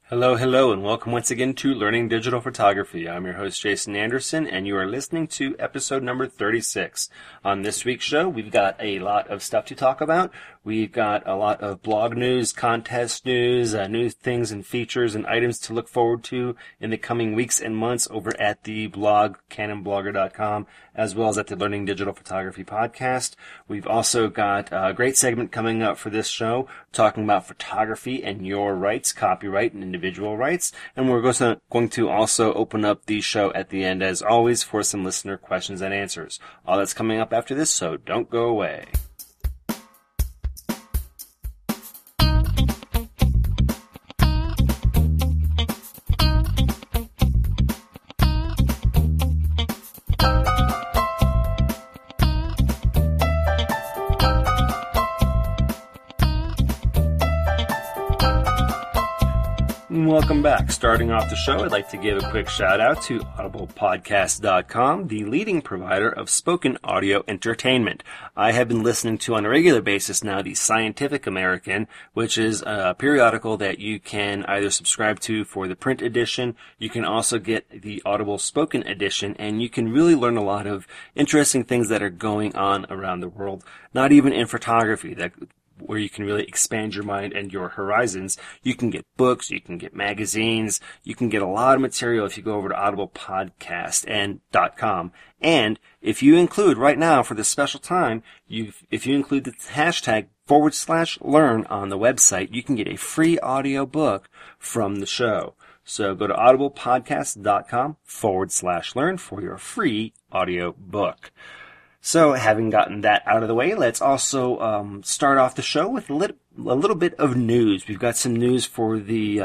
Hello, hello, and welcome once again to Learning Digital Photography. I'm your host, Jason Anderson, and you are listening to episode number 36. On this week's show, we've got a lot of stuff to talk about. We've got a lot of blog news, contest news, new things and features and items to look forward to in the coming weeks and months over at the blog, canonblogger.com, as well as at the Learning Digital Photography podcast. We've also got a great segment coming up for this show, talking about photography and your rights, copyright and individual rights. And we're going to also open up the show at the end, as always, for some listener questions and answers. All that's coming up after this, so don't go away. Welcome back. Starting off the show, I'd like to give a quick shout out to audiblepodcast.com, the leading provider of spoken audio entertainment. I have been listening to on a regular basis now the Scientific American, which is a periodical that you can either subscribe to for the print edition. You can also get the Audible spoken edition, and you can really learn a lot of interesting things that are going on around the world, not even in photography, where you can really expand your mind and your horizons. You can get books, you can get magazines, you can get a lot of material if you go over to audiblepodcast.com. And if you include right now for this special time, if you include the hashtag /learn on the website, you can get a free audio book from the show. So go to audiblepodcast.com /learn for your free audio book. So, having gotten that out of the way, let's also start off the show with a little bit of news. We've got some news for the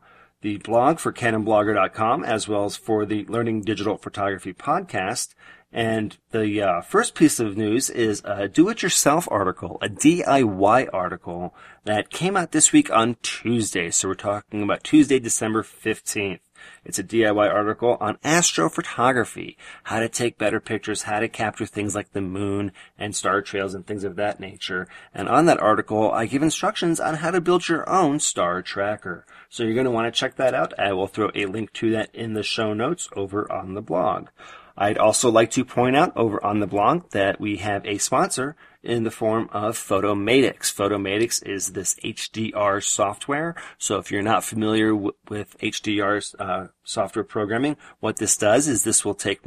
blog for canonblogger.com, as well as for the Learning Digital Photography podcast. And the first piece of news is a do-it-yourself article, a DIY article that came out this week on Tuesday. So we're talking about Tuesday, December 15th. It's a DIY article on astrophotography, how to take better pictures, how to capture things like the moon and star trails and things of that nature. And on that article, I give instructions on how to build your own star tracker. So you're going to want to check that out. I will throw a link to that in the show notes over on the blog. I'd also like to point out over on the blog that we have a sponsor in the form of Photomatix. Photomatix is this HDR software. So if you're not familiar with HDR software programming, what this does is this will take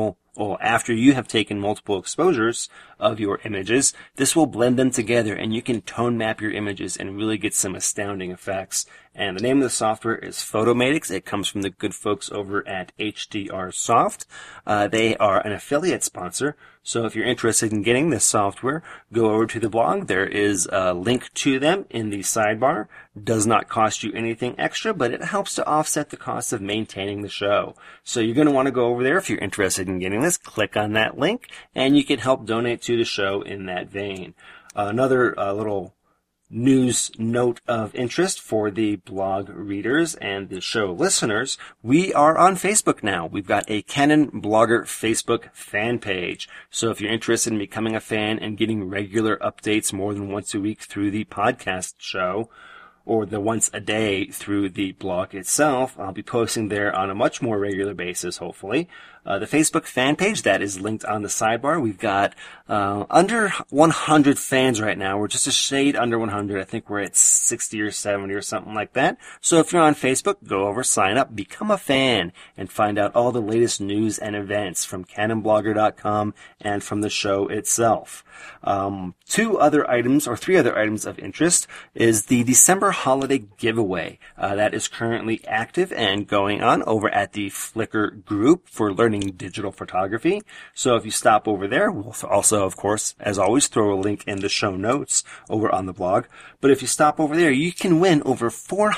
after you have taken multiple exposures of your images, this will blend them together and you can tone map your images and really get some astounding effects. And the name of the software is Photomatix. It comes from the good folks over at HDR Soft. They are an affiliate sponsor. So if you're interested in getting this software, go over to the blog. There is a link to them in the sidebar. Does not cost you anything extra, but it helps to offset the cost of maintaining the show. So you're going to want to go over there if you're interested in getting this. Click on that link, and you can help donate to the show in that vein. Another little news note of interest for the blog readers and the show listeners, we are on Facebook now. We've got a Canon Blogger Facebook fan page. So if you're interested in becoming a fan and getting regular updates more than once a week through the podcast show, or the once a day through the blog itself, I'll be posting there on a much more regular basis, hopefully. The Facebook fan page, that is linked on the sidebar. We've got under 100 fans right now. We're just a shade under 100. I think we're at 60 or 70 or something like that. So if you're on Facebook, go over, sign up, become a fan, and find out all the latest news and events from canonblogger.com and from the show itself. Three other items of interest is the December holiday giveaway. That is currently active and going on over at the Flickr group for Learning Digital Photography. So if you stop over there, we'll also, of course, as always, throw a link in the show notes over on the blog. But if you stop over there, you can win over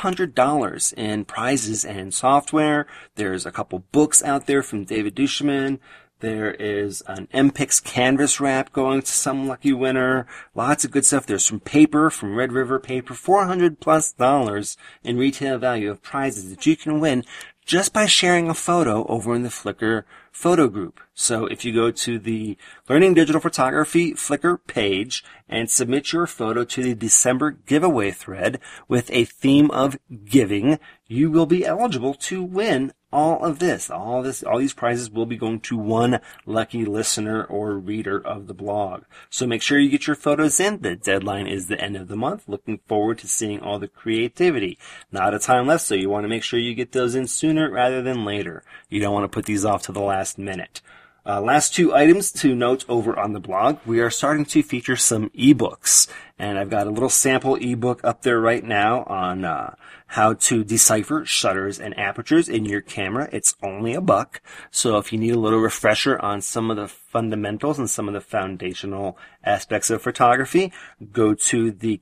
$400 in prizes and software. There's a couple books out there from David Duchemin. There is an MPix canvas wrap going to some lucky winner. Lots of good stuff. There's some paper from Red River Paper, $400+ in retail value of prizes that you can win just by sharing a photo over in the Flickr photo group. So if you go to the Learning Digital Photography Flickr page and submit your photo to the December giveaway thread with a theme of giving, you will be eligible to win all of this. All these prizes will be going to one lucky listener or reader of the blog. So make sure you get your photos in. The deadline is the end of the month. Looking forward to seeing all the creativity. Not a time left, so you want to make sure you get those in sooner rather than later. You don't want to put these off to the last minute. Last two items to note over on the blog. We are starting to feature some ebooks, and I've got a little sample ebook up there right now on how to decipher shutters and apertures in your camera. It's only $1, so if you need a little refresher on some of the fundamentals and some of the foundational aspects of photography, go to the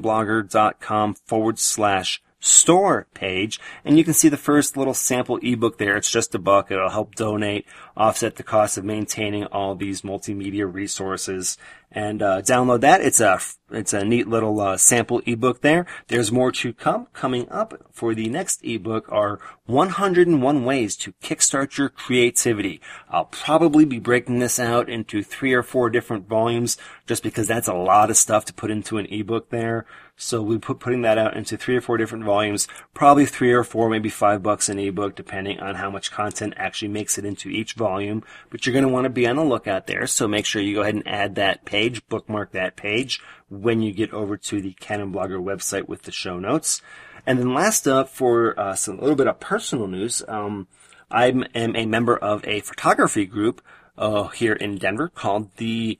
canonblogger.com/store page, and you can see the first little sample ebook there. It's just $1. It'll help donate, offset the cost of maintaining all these multimedia resources, and download that. It's a neat little sample ebook there. There's more to come. Coming up for the next ebook are 101 ways to kickstart your creativity. I'll probably be breaking this out into 3 or 4 different volumes, just because that's a lot of stuff to put into an ebook there. So we'll putting that out into 3 or 4 different volumes, probably 3 or 4, maybe $5 an ebook, depending on how much content actually makes it into each volume. But you're going to want to be on the lookout there, so make sure you go ahead and add that page, bookmark that page when you get over to the Canon Blogger website with the show notes. And then last up, for a little bit of personal news, I am a member of a photography group here in Denver called the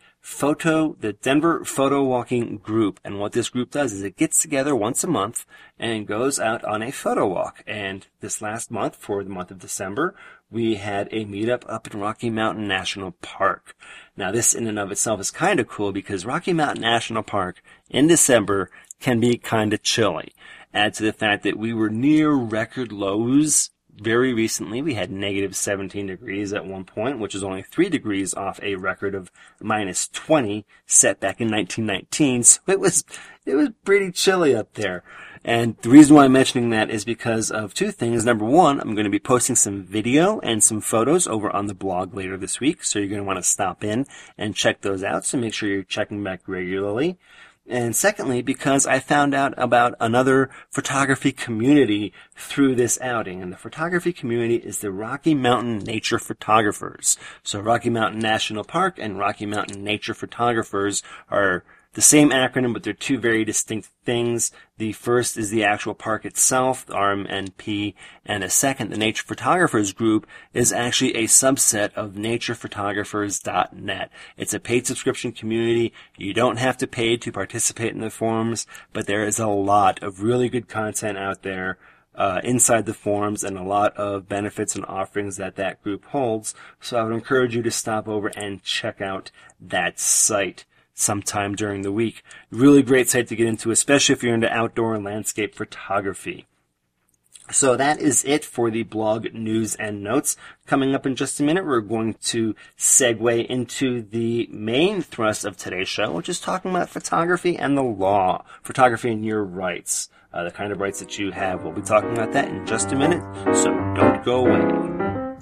Denver Photo Walking Group. And what this group does is it gets together once a month and goes out on a photo walk. And this last month, for the month of December, we had a meetup up in Rocky Mountain National Park. Now, this in and of itself is kind of cool because Rocky Mountain National Park in December can be kind of chilly. Add to the fact that we were near record lows very recently. We had negative 17 degrees at one point, which is only 3 degrees off a record of minus 20 set back in 1919. So it was pretty chilly up there. And the reason why I'm mentioning that is because of 2 things. Number one, I'm going to be posting some video and some photos over on the blog later this week. So you're going to want to stop in and check those out. So make sure you're checking back regularly. And secondly, because I found out about another photography community through this outing. And the photography community is the Rocky Mountain Nature Photographers. So Rocky Mountain National Park and Rocky Mountain Nature Photographers are the same acronym, but they're 2 very distinct things. The first is the actual park itself, the RMNP, and the second, the Nature Photographers Group, is actually a subset of naturephotographers.net. It's a paid subscription community. You don't have to pay to participate in the forums, but there is a lot of really good content out there inside the forums, and a lot of benefits and offerings that group holds. So I would encourage you to stop over and check out that site sometime during the week. Really great site to get into, especially if you're into outdoor and landscape photography. So that is it for the blog news and notes. Coming up in just a minute, we're going to segue into the main thrust of today's show, which is talking about photography and the law, photography and your rights, the kind of rights that you have. We'll be talking about that in just a minute, so don't go away.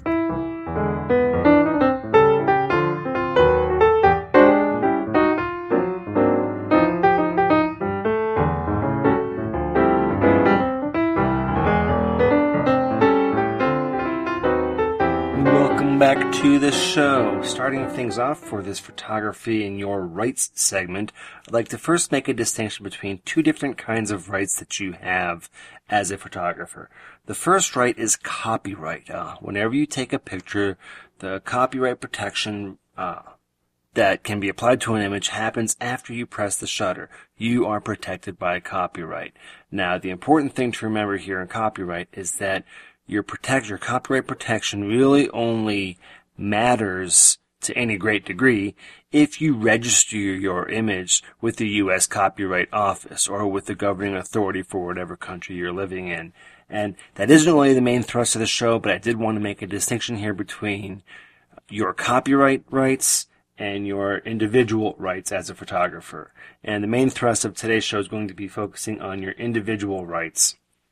Back to the show. Starting things off for this photography and your rights segment, I'd like to first make a distinction between 2 different kinds of rights that you have as a photographer. The first right is copyright. Whenever you take a picture, the copyright protection that can be applied to an image happens after you press the shutter. You are protected by copyright. Now, the important thing to remember here in copyright is that your copyright protection really only matters to any great degree if you register your image with the U.S. Copyright Office or with the governing authority for whatever country you're living in. And that isn't really the main thrust of the show, but I did want to make a distinction here between your copyright rights and your individual rights as a photographer. And the main thrust of today's show is going to be focusing on your individual rights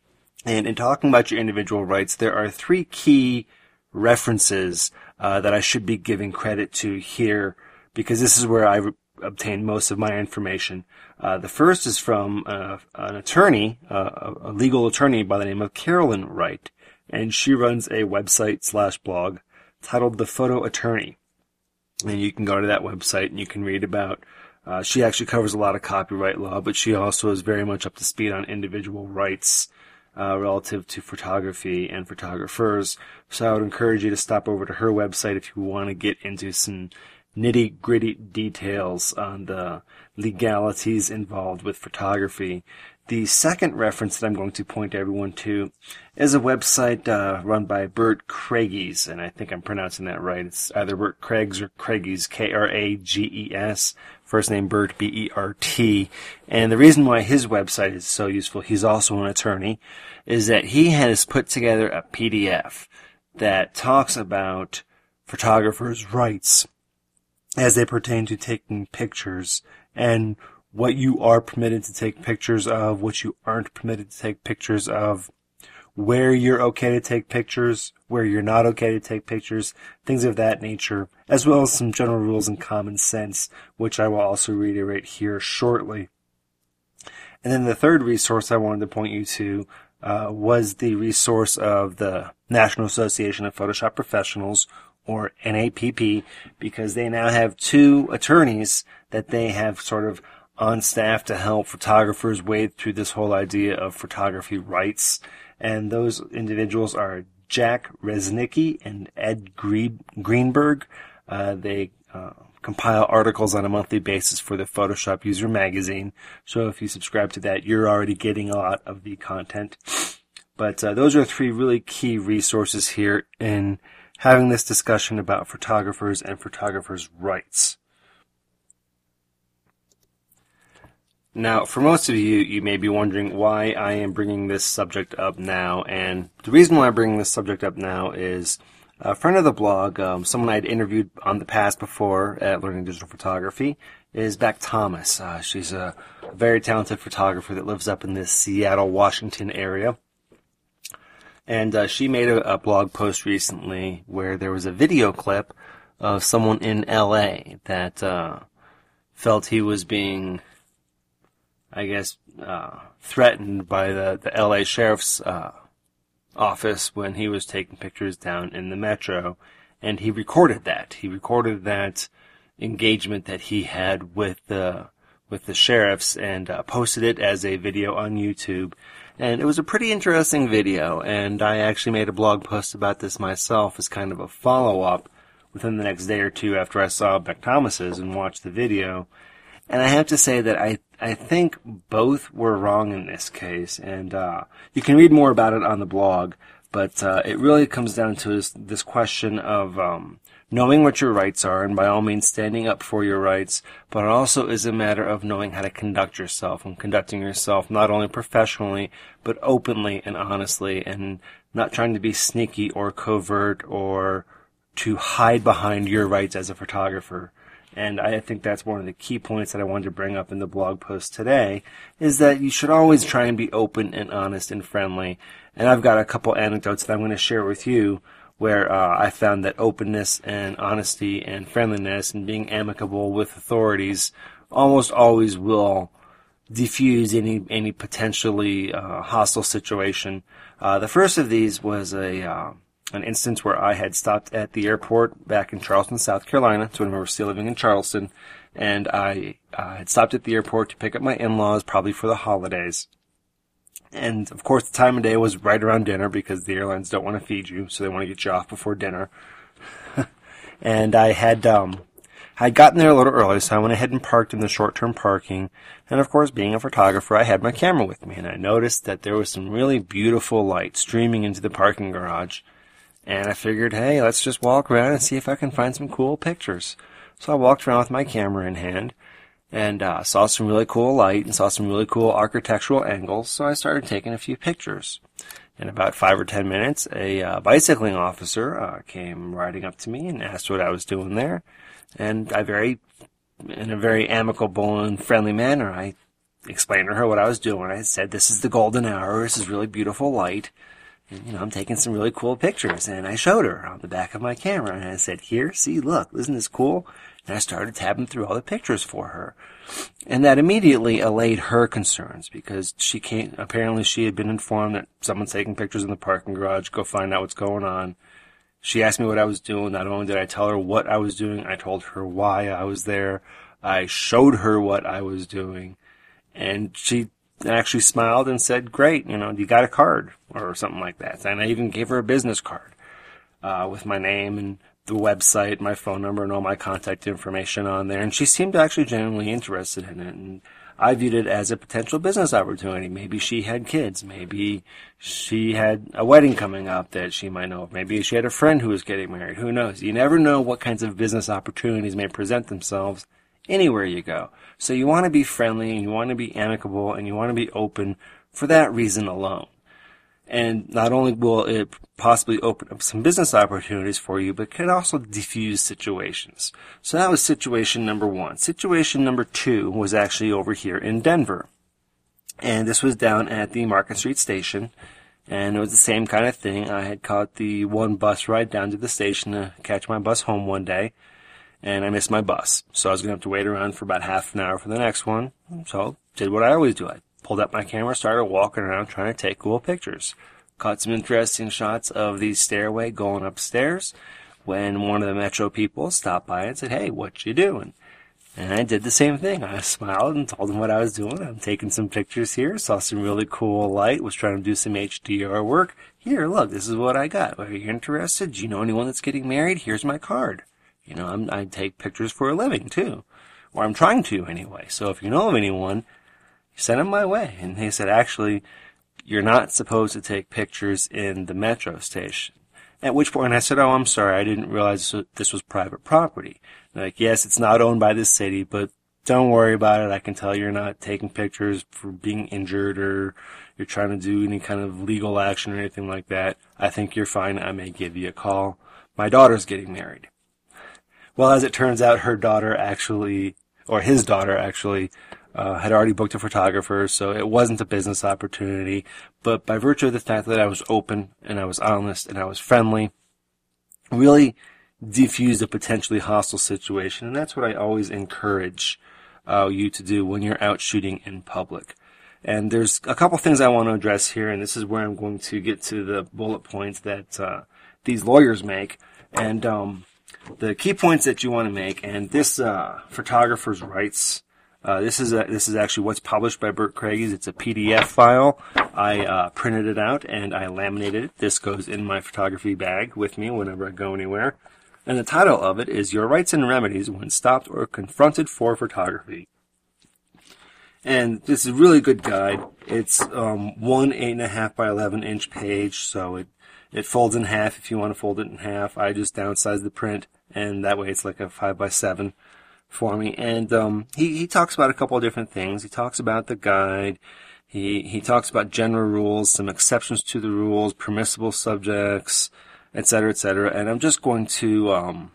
And in talking about your individual rights, there are three key references that I should be giving credit to here, because this is where I obtain most of my information. The first is from an attorney, a legal attorney by the name of Carolyn Wright, and she runs a website/blog titled The Photo Attorney. And you can go to that website and you can read about, she actually covers a lot of copyright law, but she also is very much up to speed on individual rights relative to photography and photographers. So I would encourage you to stop over to her website if you want to get into some nitty-gritty details on the legalities involved with photography. The second reference that I'm going to point everyone to is a website run by Bert Craigies, and I think I'm pronouncing that right. It's either Bert Craigs or Craigies, Krages, first name Bert, B-E-R-T. And the reason why his website is so useful, he's also an attorney, is that he has put together a PDF that talks about photographers' rights as they pertain to taking pictures, and what you are permitted to take pictures of, what you aren't permitted to take pictures of, where you're okay to take pictures, where you're not okay to take pictures, things of that nature, as well as some general rules and common sense, which I will also reiterate here shortly. And then the third resource I wanted to point you to was the resource of the National Association of Photoshop Professionals, or NAPP, because they now have two attorneys that they have sort of on staff to help photographers wade through this whole idea of photography rights. And those individuals are Jack Reznicki and Ed Greenberg. They compile articles on a monthly basis for the Photoshop User magazine. So if you subscribe to that, you're already getting a lot of the content. But those are three really key resources here in having this discussion about photographers and photographers' rights. Now, for most of you, you may be wondering why I am bringing this subject up now, and the reason why I'm bringing this subject up now is a friend of the blog, someone I'd interviewed on the past before at Learning Digital Photography, is Beck Thomas. She's a very talented photographer that lives up in the Seattle, Washington area. And she made a blog post recently where there was a video clip of someone in LA that felt he was being, I guess, threatened by the LA Sheriff's office when he was taking pictures down in the metro. And he recorded that. He recorded that engagement that he had with the sheriffs and posted it as a video on YouTube. And it was a pretty interesting video, and I actually made a blog post about this myself as kind of a follow-up within the next day or two after I saw Beck Thomas's and watched the video. And I have to say that I think both were wrong in this case, and you can read more about it on the blog, but it really comes down to this question of knowing what your rights are, and by all means standing up for your rights, but it also is a matter of knowing how to conduct yourself and conducting yourself not only professionally, but openly and honestly, and not trying to be sneaky or covert or to hide behind your rights as a photographer. And I think that's one of the key points that I wanted to bring up in the blog post today, is that you should always try and be open and honest and friendly. And I've got a couple anecdotes that I'm going to share with you where I found that openness and honesty and friendliness and being amicable with authorities almost always will diffuse any potentially hostile situation. The first of these was an instance where I had stopped at the airport back in Charleston, South Carolina. That's when we were still living in Charleston. And I had stopped at the airport to pick up my in-laws, probably for the holidays. And, of course, the time of day was right around dinner because the airlines don't want to feed you, so they want to get you off before dinner. And I had gotten there a little early, so I went ahead and parked in the short-term parking. And, of course, being a photographer, I had my camera with me. And I noticed that there was some really beautiful light streaming into the parking garage. And I figured, hey, let's just walk around and see if I can find some cool pictures. So I walked around with my camera in hand and saw some really cool light and saw some really cool architectural angles. So I started taking a few pictures. In about 5 or 10 minutes, a bicycling officer came riding up to me and asked what I was doing there. And in a very amicable and friendly manner, I explained to her what I was doing. I said, this is the golden hour. This is really beautiful light. And, I'm taking some really cool pictures. And I showed her on the back of my camera. And I said, here, see, look, isn't this cool? And I started tabbing through all the pictures for her. And that immediately allayed her concerns because apparently she had been informed that someone's taking pictures in the parking garage. Go find out what's going on. She asked me what I was doing. Not only did I tell her what I was doing, I told her why I was there. I showed her what I was doing. And she actually smiled and said, great, you got a card or something like that. And I even gave her a business card with my name and the website, my phone number, and all my contact information on there. And she seemed actually genuinely interested in it. And I viewed it as a potential business opportunity. Maybe she had kids. Maybe she had a wedding coming up that she might know of. Maybe she had a friend who was getting married. Who knows? You never know what kinds of business opportunities may present themselves anywhere you go. So you want to be friendly, and you want to be amicable, and you want to be open for that reason alone. And not only will it possibly open up some business opportunities for you, but can also diffuse situations. So that was situation number 1. Situation number 2 was actually over here in Denver. And this was down at the Market Street station. And it was the same kind of thing. I had caught the one bus ride down to the station to catch my bus home one day. And I missed my bus. So I was going to have to wait around for about half an hour for the next one. So did what I always do. I pulled up my camera, started walking around trying to take cool pictures. Caught some interesting shots of the stairway going upstairs when one of the Metro people stopped by and said, hey, what you doing? And I did the same thing. I smiled and told them what I was doing. I'm taking some pictures here, saw some really cool light, was trying to do some HDR work. Here, look, this is what I got. Are you interested? Do you know anyone that's getting married? Here's my card. I take pictures for a living, too. Or I'm trying to, anyway. So if you know of anyone, send them my way. And they said, actually, you're not supposed to take pictures in the Metro station. At which point I said, oh, I'm sorry, I didn't realize this was private property. They're like, yes, it's not owned by the city, but don't worry about it. I can tell you're not taking pictures for being injured or you're trying to do any kind of legal action or anything like that. I think you're fine. I may give you a call. My daughter's getting married. Well, as it turns out, his daughter actually, had already booked a photographer, so it wasn't a business opportunity. But by virtue of the fact that I was open and I was honest and I was friendly, really diffused a potentially hostile situation. And that's what I always encourage you to do when you're out shooting in public. And there's a couple things I want to address here, and this is where I'm going to get to the bullet points that these lawyers make. And the key points that you want to make, and this photographer's rights. This is actually what's published by Burt Craigies. It's a PDF file. I printed it out and I laminated it. This goes in my photography bag with me whenever I go anywhere. And the title of it is Your Rights and Remedies When Stopped or Confronted for Photography. And this is a really good guide. It's one 8.5 by 11 inch page, so it folds in half if you want to fold it in half. I just downsized the print, and that way it's like a 5 by 7 for me. And he talks about a couple of different things. He talks about the guide. He talks about general rules, some exceptions to the rules, permissible subjects, etc., etc. And I'm just going to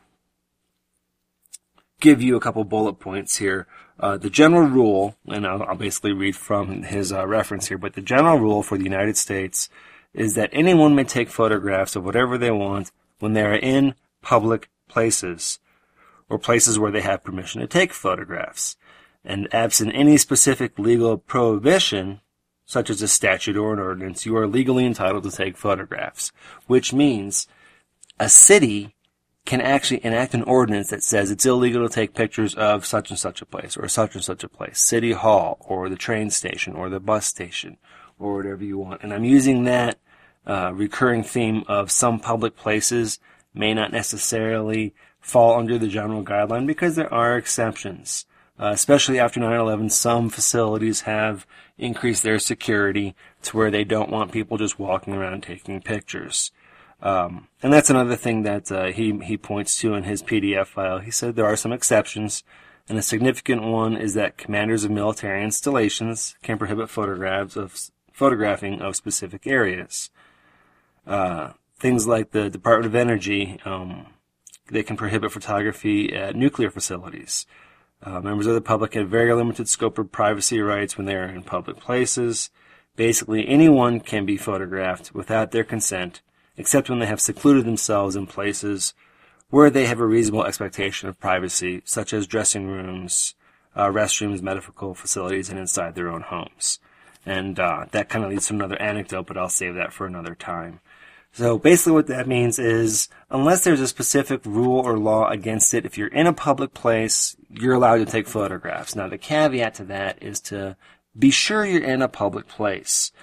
give you a couple bullet points here. The general rule, and I'll basically read from his reference here, but the general rule for the United States is that anyone may take photographs of whatever they want when they are in public places or places where they have permission to take photographs. And absent any specific legal prohibition, such as a statute or an ordinance, you are legally entitled to take photographs, which means a city can actually enact an ordinance that says it's illegal to take pictures of such and such a place or such and such a place, City Hall or the train station or the bus station or whatever you want. And I'm using that recurring theme of some public places may not necessarily fall under the general guideline because there are exceptions. Especially after 9/11, some facilities have increased their security to where they don't want people just walking around taking pictures. And that's another thing that he points to in his PDF file. He said there are some exceptions, and a significant one is that commanders of military installations can prohibit photographing of specific areas. Things like the Department of Energy, they can prohibit photography at nuclear facilities. Members of the public have very limited scope of privacy rights when they are in public places. Basically, anyone can be photographed without their consent, except when they have secluded themselves in places where they have a reasonable expectation of privacy, such as dressing rooms, restrooms, medical facilities, and inside their own homes. And that kind of leads to another anecdote, but I'll save that for another time. So basically what that means is, unless there's a specific rule or law against it, if you're in a public place, you're allowed to take photographs. Now, the caveat to that is to be sure you're in a public place.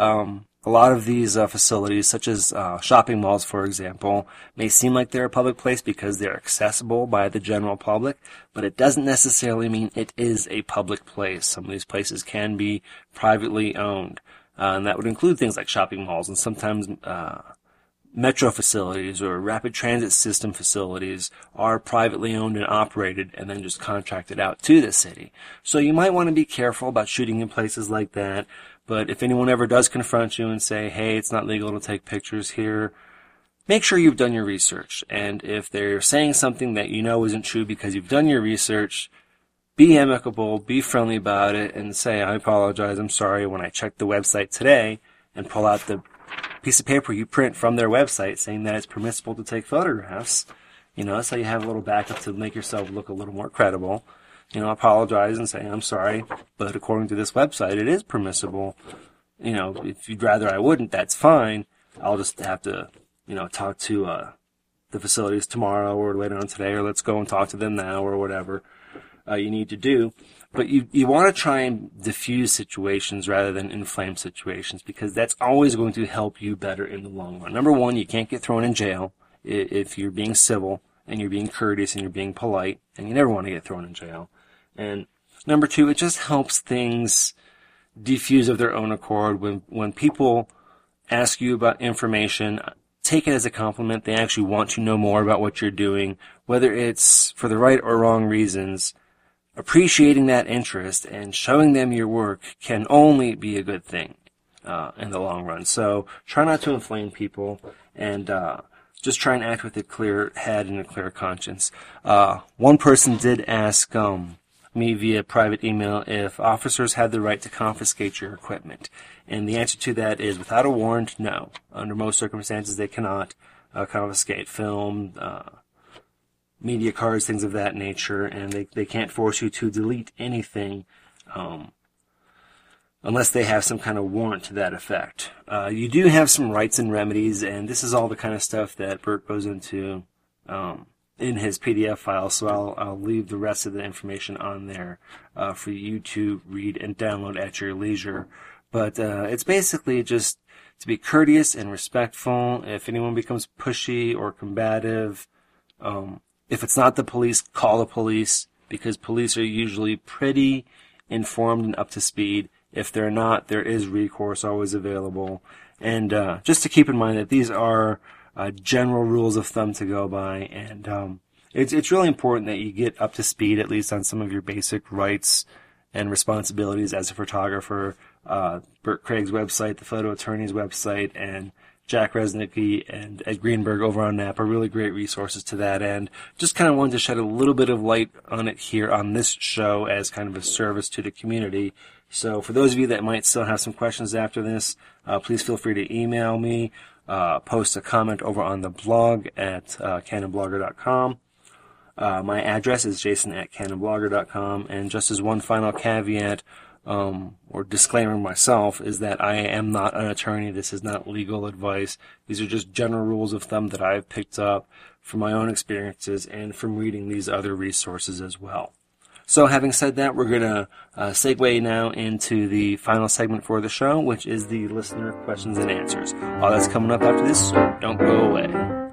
A lot of these facilities, such as shopping malls, for example, may seem like they're a public place because they're accessible by the general public, but it doesn't necessarily mean it is a public place. Some of these places can be privately owned, and that would include things like shopping malls and sometimes metro facilities or rapid transit system facilities are privately owned and operated and then just contracted out to the city. So you might want to be careful about shooting in places like that. But if anyone ever does confront you and say, hey, it's not legal to take pictures here, make sure you've done your research. And if they're saying something that you know isn't true because you've done your research, be amicable, be friendly about it, and say, I apologize, I'm sorry, when I checked the website today, and pull out the piece of paper you print from their website saying that it's permissible to take photographs, so you have a little backup to make yourself look a little more credible. Apologize and say, I'm sorry, but according to this website, it is permissible. If you'd rather I wouldn't, that's fine. I'll just have to, talk to the facilities tomorrow or later on today, or let's go and talk to them now or whatever you need to do. But you want to try and diffuse situations rather than inflame situations, because that's always going to help you better in the long run. Number one, you can't get thrown in jail if you're being civil and you're being courteous and you're being polite, and you never want to get thrown in jail. And number two, it just helps things diffuse of their own accord. When people ask you about information, take it as a compliment. They actually want to know more about what you're doing, whether it's for the right or wrong reasons. Appreciating that interest and showing them your work can only be a good thing in the long run. So try not to inflame people, and just try and act with a clear head and a clear conscience. One person did ask me via private email if officers had the right to confiscate your equipment. And the answer to that is, without a warrant, no. Under most circumstances, they cannot confiscate film, media cards, things of that nature, and they can't force you to delete anything unless they have some kind of warrant to that effect. You do have some rights and remedies, and this is all the kind of stuff that Bert goes into in his PDF file, so I'll leave the rest of the information on there for you to read and download at your leisure. But it's basically just to be courteous and respectful. If anyone becomes pushy or combative, if it's not the police, call the police, because police are usually pretty informed and up to speed. If they're not, there is recourse always available. And just to keep in mind that these are general rules of thumb to go by, and it's really important that you get up to speed at least on some of your basic rights and responsibilities as a photographer. Bert Craig's website, the Photo Attorney's website, and Jack Resnicki and Ed Greenberg over on NAP are really great resources to that end. Just kind of wanted to shed a little bit of light on it here on this show as kind of a service to the community. So for those of you that might still have some questions after this, please feel free to email me, post a comment over on the blog at canonblogger.com. My address is jason@canonblogger.com, and just as one final caveat, or disclaimer myself, is that I am not an attorney. This is not legal advice. These are just general rules of thumb that I've picked up from my own experiences and from reading these other resources as well. So having said that, we're going to segue now into the final segment for the show, which is the listener questions and answers. All that's coming up after this, so don't go away.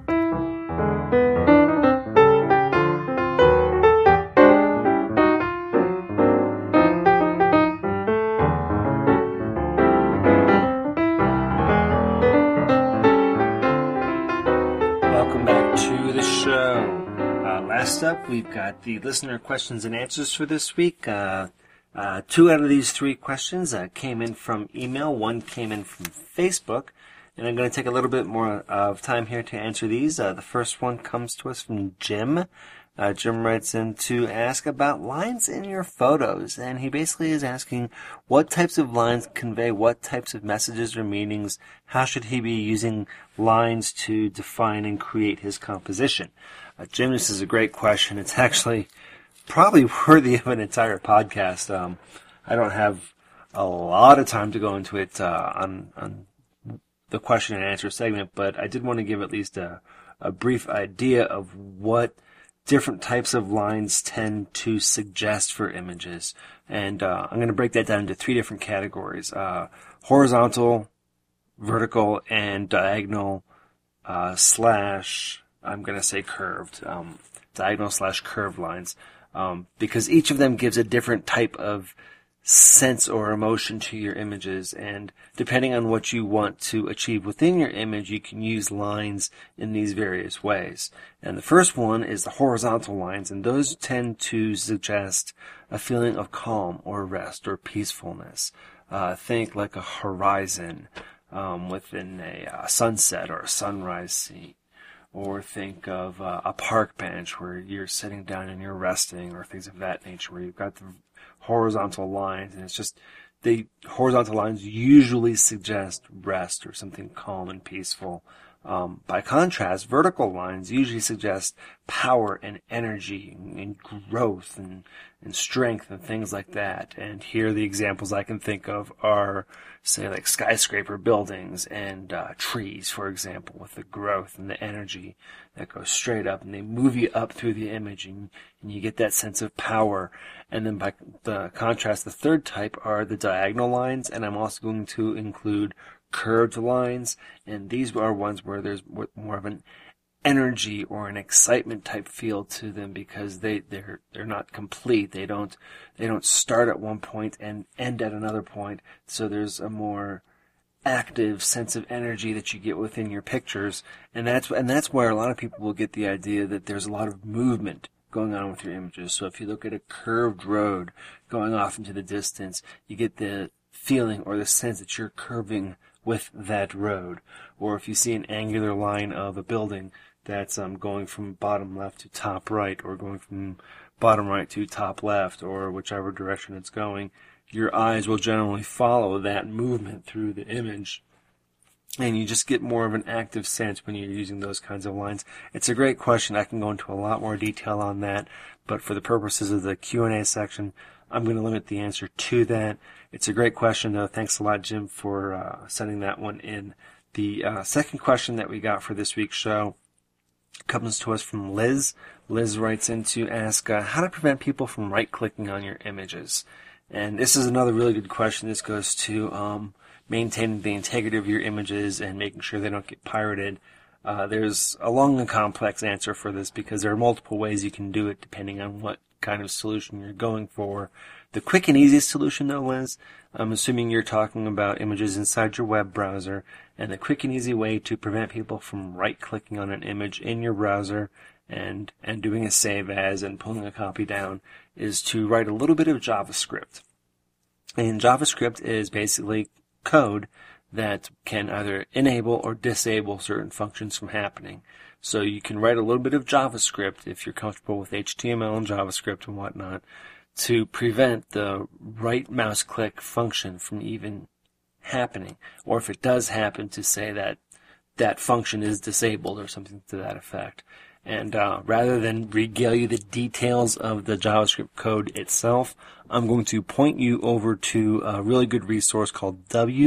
Last up, we've got the listener questions and answers for this week. 2 out of these 3 questions came in from email. 1 came in from Facebook. And I'm going to take a little bit more of time here to answer these. The first one comes to us from Jim. Jim writes in to ask about lines in your photos, and he basically is asking what types of lines convey what types of messages or meanings. How should he be using lines to define and create his composition? Jim, this is a great question. It's actually probably worthy of an entire podcast. I don't have a lot of time to go into it on the question and answer segment, but I did want to give at least a brief idea of what different types of lines tend to suggest for images. And I'm going to break that down into 3 different categories. Horizontal, vertical, and diagonal slash, I'm going to say curved. Diagonal slash curved lines. Because each of them gives a different type of sense or emotion to your images, and depending on what you want to achieve within your image, you can use lines in these various ways. And the first one is the horizontal lines, and those tend to suggest a feeling of calm or rest or peacefulness. Think like a horizon within a sunset or a sunrise scene. Or think of a park bench where you're sitting down and you're resting, or things of that nature, where you've got the horizontal lines, and it's just the horizontal lines usually suggest rest or something calm and peaceful. By contrast, vertical lines usually suggest power and energy and growth and strength and things like that. And here the examples I can think of are, say, like skyscraper buildings and trees, for example, with the growth and the energy that goes straight up, and they move you up through the image, and you get that sense of power. And then by the contrast, the third type are the diagonal lines, and I'm also going to include curved lines, and these are ones where there's more of an energy or an excitement type feel to them, because they're not complete. They don't start at one point and end at another point. So there's a more active sense of energy that you get within your pictures, and that's where a lot of people will get the idea that there's a lot of movement going on with your images. So if you look at a curved road going off into the distance, you get the feeling or the sense that you're curving with that road. Or if you see an angular line of a building that's going from bottom left to top right, or going from bottom right to top left, or whichever direction it's going, your eyes will generally follow that movement through the image, and you just get more of an active sense when you're using those kinds of lines. It's a great question. I can go into a lot more detail on that, but for the purposes of the Q&A section, I'm going to limit the answer to that. It's a great question, though. Thanks a lot, Jim, for sending that one in. The second question that we got for this week's show comes to us from Liz. Liz writes in to ask how to prevent people from right-clicking on your images. And this is another really good question. This goes to maintaining the integrity of your images and making sure they don't get pirated. There's a long and complex answer for this, because there are multiple ways you can do it depending on what kind of solution you're going for. The quick and easiest solution, though, Liz, I'm assuming you're talking about images inside your web browser, and the quick and easy way to prevent people from right-clicking on an image in your browser and doing a save as and pulling a copy down is to write a little bit of JavaScript. And JavaScript is basically code that can either enable or disable certain functions from happening. So you can write a little bit of JavaScript, if you're comfortable with HTML and JavaScript and whatnot, to prevent the right mouse click function from even happening. Or if it does happen, to say that that function is disabled or something to that effect. And rather than regale you the details of the JavaScript code itself, I'm going to point you over to a really good resource called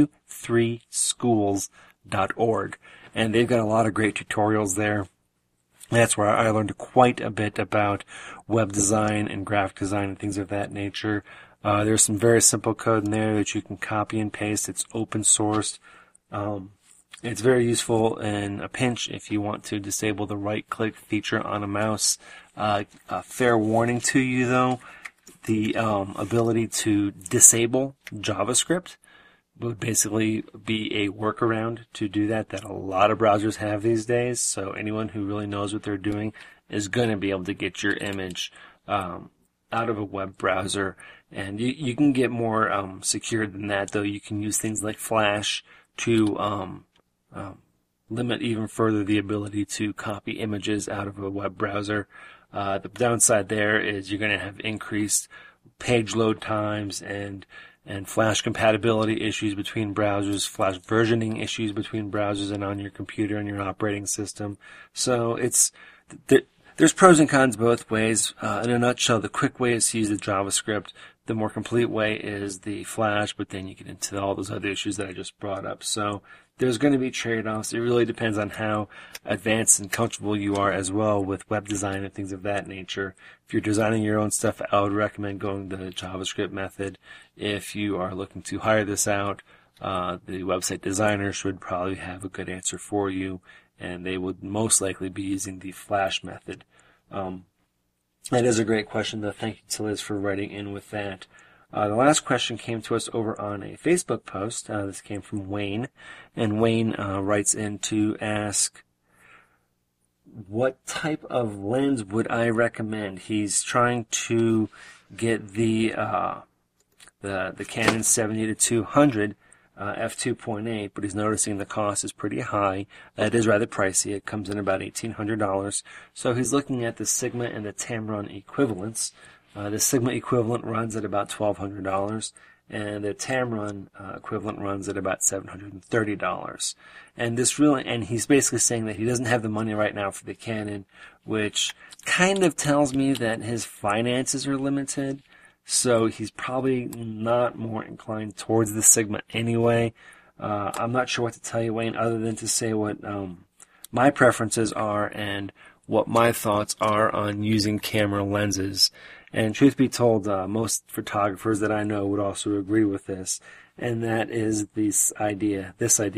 w3schools.org. And they've got a lot of great tutorials there. That's where I learned quite a bit about web design and graphic design and things of that nature. There's some very simple code in there that you can copy and paste. It's open source. It's very useful in a pinch if you want to disable the right-click feature on a mouse. A fair warning to you, though, the ability to disable JavaScript would basically be a workaround to do that a lot of browsers have these days. So anyone who really knows what they're doing is going to be able to get your image out of a web browser. And you can get more secure than that, though. You can use things like Flash to limit even further the ability to copy images out of a web browser. The downside there is you're going to have increased page load times and flash compatibility issues between browsers, flash versioning issues between browsers and on your computer and your operating system. So there's pros and cons both ways. In a nutshell, the quick way is to use the JavaScript. The more complete way is the Flash, but then you get into all those other issues that I just brought up. So there's going to be trade-offs. It really depends on how advanced and comfortable you are as well with web design and things of that nature. If you're designing your own stuff, I would recommend going the JavaScript method. If you are looking to hire this out, the website designer should probably have a good answer for you, and they would most likely be using the Flash method. That is a great question, though. Thank you to Liz for writing in with that. The last question came to us over on a Facebook post. This came from Wayne, and Wayne writes in to ask, what type of lens would I recommend? He's trying to get the Canon 70-200 f2.8, but he's noticing the cost is pretty high. It is rather pricey. It comes in about $1,800. So he's looking at the Sigma and the Tamron equivalents. The Sigma equivalent runs at about $1,200, and the Tamron equivalent runs at about $730. And he's basically saying that he doesn't have the money right now for the Canon, which kind of tells me that his finances are limited. So he's probably not more inclined towards the Sigma anyway. I'm not sure what to tell you, Wayne, other than to say what my preferences are and what my thoughts are on using camera lenses. And truth be told, most photographers that I know would also agree with this, and that is this idea,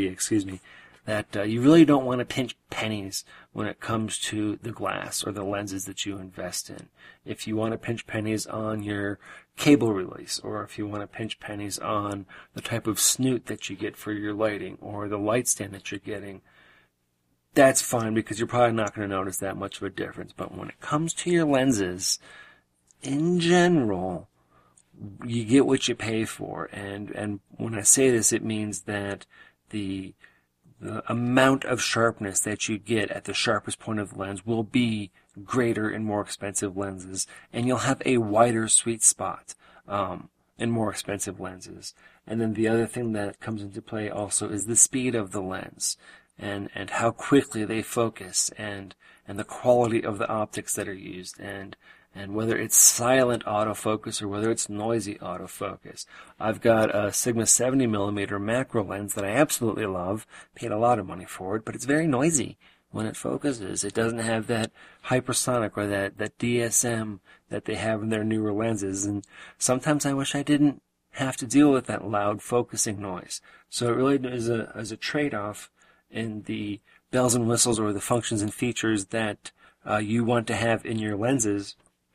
that you really don't want to pinch pennies when it comes to the glass or the lenses that you invest in. If you want to pinch pennies on your cable release, or if you want to pinch pennies on the type of snoot that you get for your lighting or the light stand that you're getting, that's fine because you're probably not going to notice that much of a difference. But when it comes to your lenses, in general, you get what you pay for. And when I say this, it means that the amount of sharpness that you get at the sharpest point of the lens will be greater in more expensive lenses, and you'll have a wider sweet spot in more expensive lenses. And then the other thing that comes into play also is the speed of the lens and how quickly they focus and the quality of the optics that are used and whether it's silent autofocus or whether it's noisy autofocus. I've got a Sigma 70mm macro lens that I absolutely love, paid a lot of money for it, but it's very noisy when it focuses. It doesn't have that hypersonic or that DSM that they have in their newer lenses, and sometimes I wish I didn't have to deal with that loud focusing noise. So it really is a trade-off in the bells and whistles or the functions and features that you want to have in your lenses.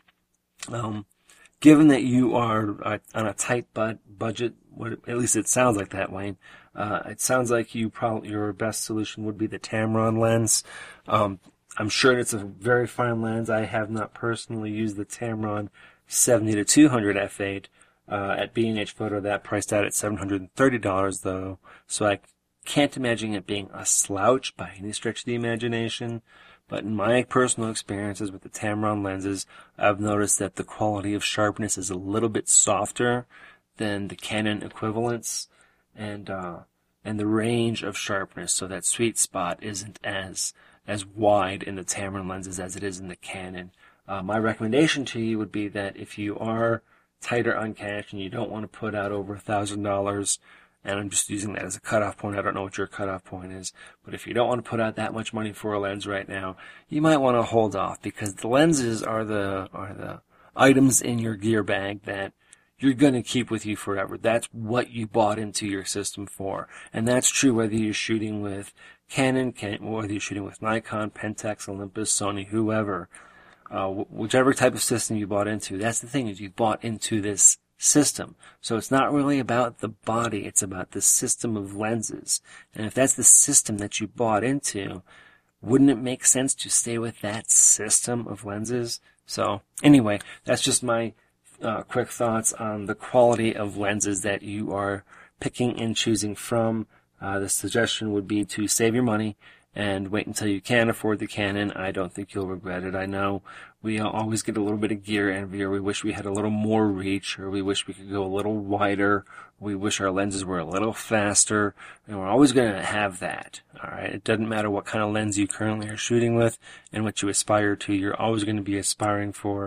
Given that you are on a tight budget, at least it sounds like that, Wayne, it sounds like your best solution would be the Tamron lens. I'm sure it's a very fine lens. I have not personally used the Tamron 70-200 f8 at B&H Photo. That priced out at $730 though, so I can't imagine it being a slouch by any stretch of the imagination. But in my personal experiences with the Tamron lenses, I've noticed that the quality of sharpness is a little bit softer than the Canon equivalents, and the range of sharpness, so that sweet spot isn't as wide in the Tamron lenses as it is in the Canon. My recommendation to you would be that if you are tighter on cash and you don't want to put out over $1,000, and I'm just using that as a cutoff point. I don't know what your cutoff point is, but if you don't want to put out that much money for a lens right now, you might want to hold off, because the lenses are the items in your gear bag that you're going to keep with you forever. That's what you bought into your system for, and that's true whether you're shooting with Canon, whether you're shooting with Nikon, Pentax, Olympus, Sony, whoever, whichever type of system you bought into. That's the thing, is you bought into this system. So it's not really about the body, it's about the system of lenses. And if that's the system that you bought into, wouldn't it make sense to stay with that system of lenses? So anyway, that's just my quick thoughts on the quality of lenses that you are picking and choosing from. The suggestion would be to save your money and wait until you can afford the Canon. I don't think you'll regret it. I know we always get a little bit of gear envy, or we wish we had a little more reach, or we wish we could go a little wider. We wish our lenses were a little faster, and we're always going to have that. All right, it doesn't matter what kind of lens you currently are shooting with and what you aspire to. You're always going to be aspiring for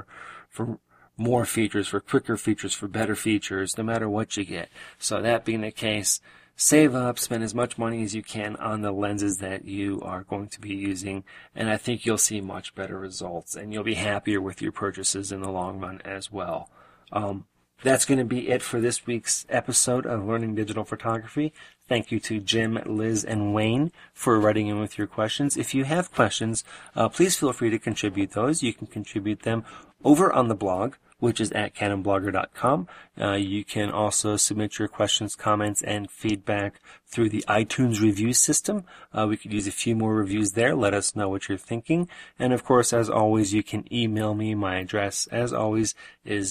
more features, for quicker features, for better features, no matter what you get. So that being the case, save up, spend as much money as you can on the lenses that you are going to be using, and I think you'll see much better results, and you'll be happier with your purchases in the long run as well. That's going to be it for this week's episode of Learning Digital Photography. Thank you to Jim, Liz, and Wayne for writing in with your questions. If you have questions, please feel free to contribute those. You can contribute them over on the blog, which is at canonblogger.com. You can also submit your questions, comments, and feedback through the iTunes review system. We could use a few more reviews there. Let us know what you're thinking. And of course, as always, you can email me. My address, as always, is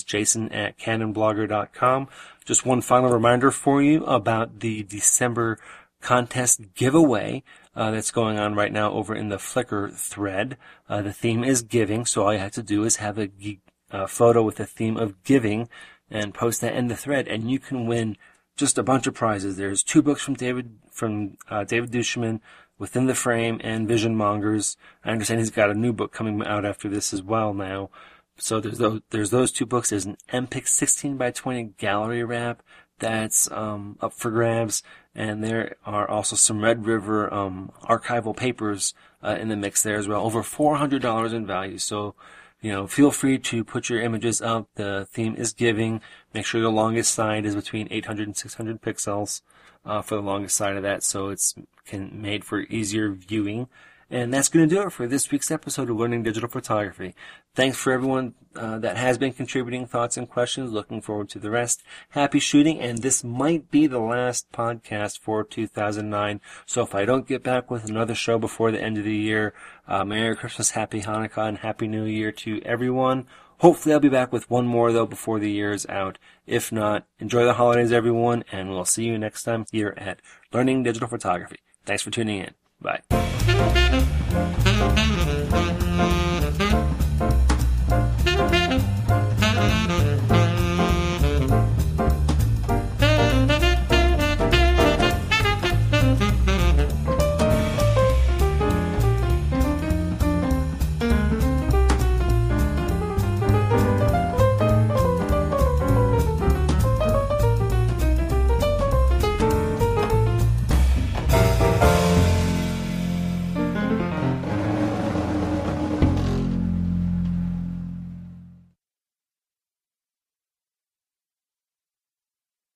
jason@canonblogger.com. Just one final reminder for you about the December contest giveaway that's going on right now over in the Flickr thread. The theme is giving, so all you have to do is have a photo with the theme of giving and post that in the thread, and you can win just a bunch of prizes. There's 2 books from David Duchemin, Within the Frame and Vision Mongers. I understand he's got a new book coming out after this as well now. So there's those 2 books. There's an MPIC 16x20 gallery wrap that's up for grabs, and there are also some Red River archival papers in the mix there as well. Over $400 in value. So feel free to put your images up. The theme is giving. Make sure the longest side is between 800 and 600 pixels for the longest side of that, so it's made for easier viewing. And that's going to do it for this week's episode of Learning Digital Photography. Thanks for everyone that has been contributing thoughts and questions. Looking forward to the rest. Happy shooting, and this might be the last podcast for 2009. So if I don't get back with another show before the end of the year, Merry Christmas, Happy Hanukkah, and Happy New Year to everyone. Hopefully I'll be back with one more, though, before the year is out. If not, enjoy the holidays, everyone, and we'll see you next time here at Learning Digital Photography. Thanks for tuning in. Bye.